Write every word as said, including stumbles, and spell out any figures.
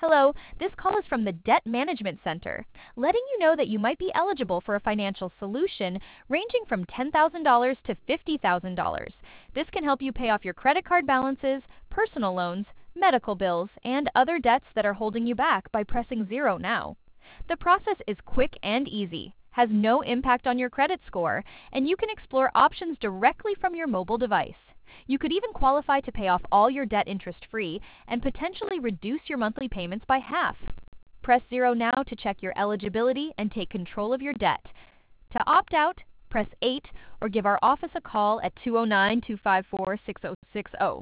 Hello, this call is from the Debt Management Center, letting you know that you might be eligible for a financial solution ranging from ten thousand dollars to fifty thousand dollars. This can help you pay off your credit card balances, personal loans, medical bills, and other debts that are holding you back by pressing zero now. The process is quick and easy, has no impact on your credit score, and you can explore options directly from your mobile device. You could even qualify to pay off all your debt interest-free and potentially reduce your monthly payments by half. Press zero now to check your eligibility and take control of your debt. To opt out, press eight or give our office a call at two oh nine, two five four, six oh six oh.